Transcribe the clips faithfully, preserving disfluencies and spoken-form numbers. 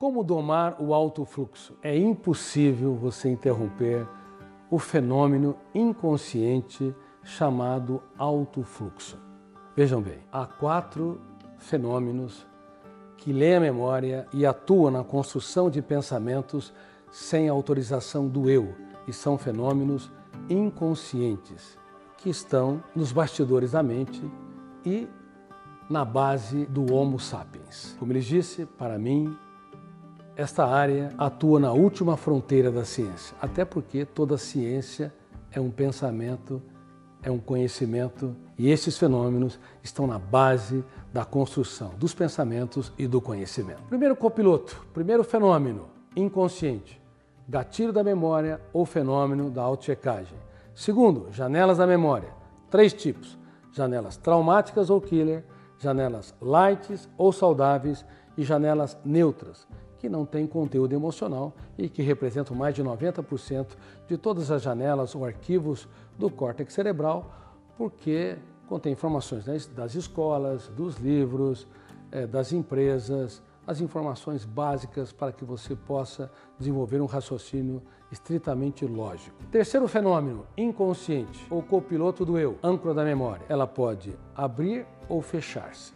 Como domar o alto fluxo? É impossível você interromper o fenômeno inconsciente chamado alto fluxo. Vejam bem, há quatro fenômenos que leem a memória e atuam na construção de pensamentos sem autorização do eu, e são fenômenos inconscientes que estão nos bastidores da mente e na base do Homo sapiens. Como lhes disse, para mim, esta área atua na última fronteira da ciência, até porque toda ciência é um pensamento, é um conhecimento, e esses fenômenos estão na base da construção dos pensamentos e do conhecimento. Primeiro copiloto, primeiro fenômeno inconsciente, gatilho da memória ou fenômeno da autochecagem. Segundo, janelas da memória, três tipos: janelas traumáticas ou killer, janelas light ou saudáveis e janelas neutras, que não têm conteúdo emocional e que representam mais de noventa por cento de todas as janelas ou arquivos do córtex cerebral, porque contém informações das escolas, dos livros, das empresas, as informações básicas para que você possa desenvolver um raciocínio estritamente lógico. Terceiro fenômeno, inconsciente, ou copiloto do eu, âncora da memória. Ela pode abrir ou fechar-se.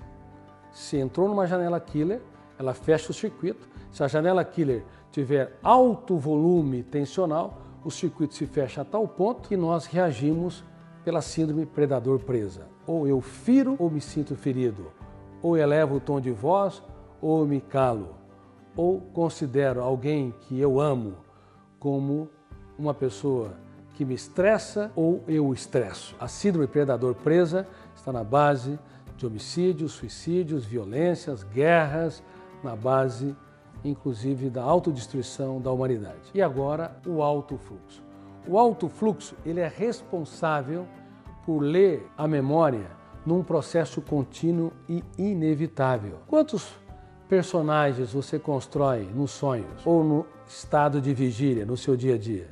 Se entrou numa janela killer, ela fecha o circuito. Se a janela killer tiver alto volume tensional, o circuito se fecha a tal ponto que nós reagimos pela síndrome predador-presa. Ou eu firo ou me sinto ferido, ou elevo o tom de voz ou me calo, ou considero alguém que eu amo como uma pessoa que me estressa ou eu o estresso. A síndrome predador-presa está na base de homicídios, suicídios, violências, guerras, na base, inclusive, da autodestruição da humanidade. E agora, o alto fluxo. O alto fluxo, ele é responsável por ler a memória num processo contínuo e inevitável. Quantos personagens você constrói nos sonhos ou no estado de vigília, no seu dia a dia?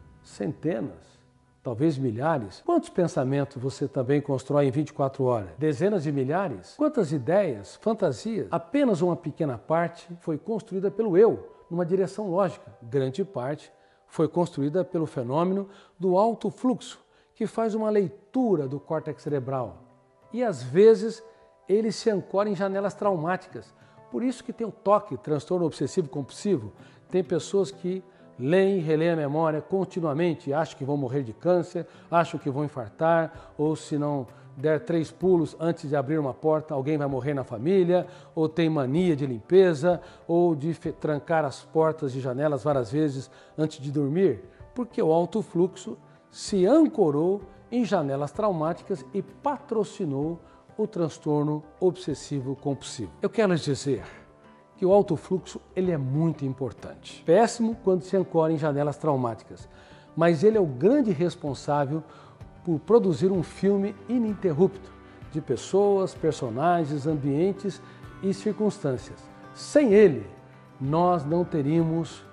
Centenas, talvez milhares. Quantos pensamentos você também constrói em vinte e quatro horas? Dezenas de milhares? Quantas ideias, fantasias? Apenas uma pequena parte foi construída pelo eu, numa direção lógica. Grande parte foi construída pelo fenômeno do alto fluxo, que faz uma leitura do córtex cerebral. E às vezes ele se ancora em janelas traumáticas. Por isso que tem o toque, transtorno obsessivo compulsivo. Tem pessoas que leem e releem a memória continuamente, acham que vão morrer de câncer, acham que vão infartar, ou se não der três pulos antes de abrir uma porta, alguém vai morrer na família, ou tem mania de limpeza, ou de trancar as portas e janelas várias vezes antes de dormir, porque o alto fluxo se ancorou em janelas traumáticas e patrocinou o transtorno obsessivo compulsivo. Eu quero lhes dizer que o alto fluxo ele é muito importante. Péssimo quando se ancora em janelas traumáticas, mas ele é o grande responsável por produzir um filme ininterrupto de pessoas, personagens, ambientes e circunstâncias. Sem ele, nós não teríamos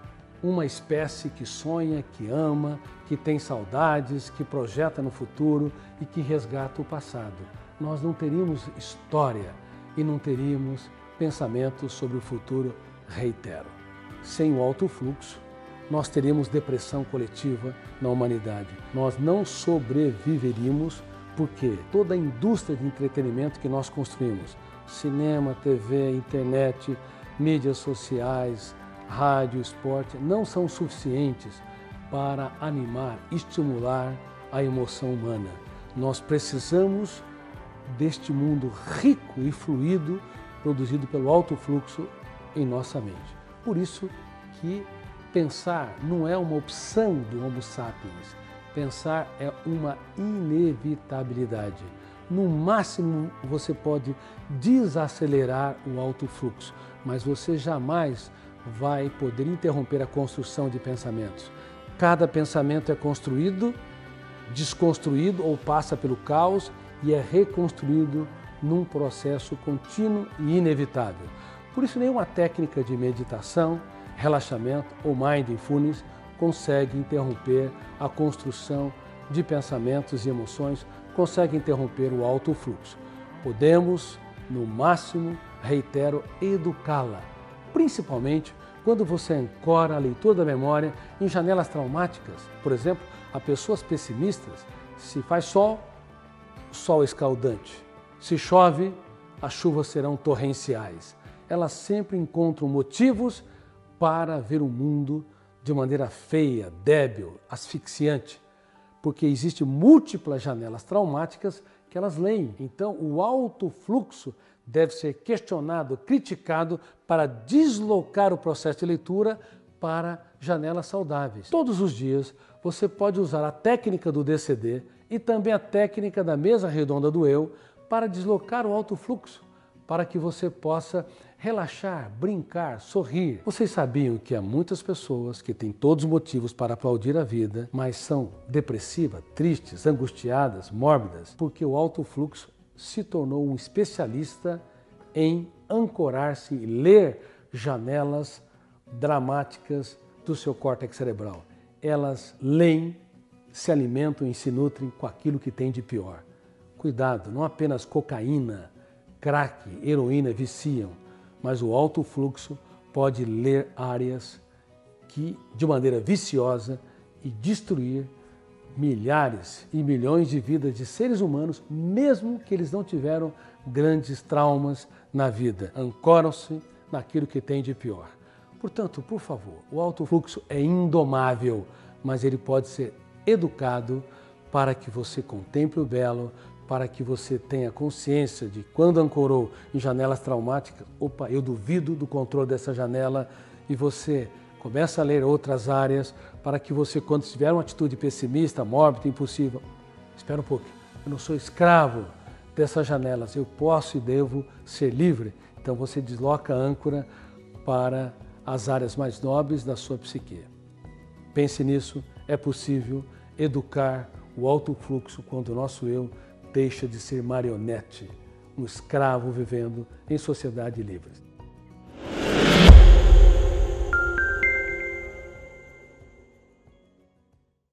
uma espécie que sonha, que ama, que tem saudades, que projeta no futuro e que resgata o passado. Nós não teríamos história e não teríamos pensamentos sobre o futuro, reitero. Sem o alto fluxo, nós teríamos depressão coletiva na humanidade. Nós não sobreviveríamos porque toda a indústria de entretenimento que nós construímos, cinema, T V, internet, mídias sociais, rádio, esporte, não são suficientes para animar, estimular a emoção humana. Nós precisamos deste mundo rico e fluido produzido pelo alto fluxo em nossa mente. Por isso que pensar não é uma opção do Homo sapiens. Pensar é uma inevitabilidade. No máximo, você pode desacelerar o alto fluxo, mas você jamais vai poder interromper a construção de pensamentos. Cada pensamento é construído, desconstruído ou passa pelo caos e é reconstruído num processo contínuo e inevitável. Por isso, nenhuma técnica de meditação, relaxamento ou mindfulness consegue interromper a construção de pensamentos e emoções, consegue interromper o alto fluxo. Podemos, no máximo, reitero, educá-la, principalmente quando você ancora a leitura da memória em janelas traumáticas. Por exemplo, a pessoas pessimistas, se faz sol, sol escaldante. Se chove, as chuvas serão torrenciais. Elas sempre encontram motivos para ver o mundo de maneira feia, débil, asfixiante, porque existem múltiplas janelas traumáticas que elas leem. Então, o alto fluxo deve ser questionado, criticado para deslocar o processo de leitura para janelas saudáveis. Todos os dias você pode usar a técnica do D C D e também a técnica da mesa redonda do eu para deslocar o alto fluxo, para que você possa relaxar, brincar, sorrir. Vocês sabiam que há muitas pessoas que têm todos os motivos para aplaudir a vida, mas são depressivas, tristes, angustiadas, mórbidas, porque o alto fluxo se tornou um especialista em ancorar-se e ler janelas dramáticas do seu córtex cerebral. Elas leem, se alimentam e se nutrem com aquilo que tem de pior. Cuidado, não apenas cocaína, crack, heroína viciam, mas o alto fluxo pode ler áreas que, de maneira viciosa, e destruir milhares e milhões de vidas de seres humanos, mesmo que eles não tiveram grandes traumas na vida. Ancoram-se naquilo que tem de pior. Portanto, por favor, o alto fluxo é indomável, mas ele pode ser educado para que você contemple o belo, para que você tenha consciência de quando ancorou em janelas traumáticas, opa, eu duvido do controle dessa janela, e você começa a ler outras áreas para que você, quando tiver uma atitude pessimista, mórbida, impossível, espera um pouco, eu não sou escravo dessas janelas, eu posso e devo ser livre. Então você desloca a âncora para as áreas mais nobres da sua psique. Pense nisso, é possível educar o alto fluxo quando o nosso eu deixa de ser marionete, um escravo vivendo em sociedade livre.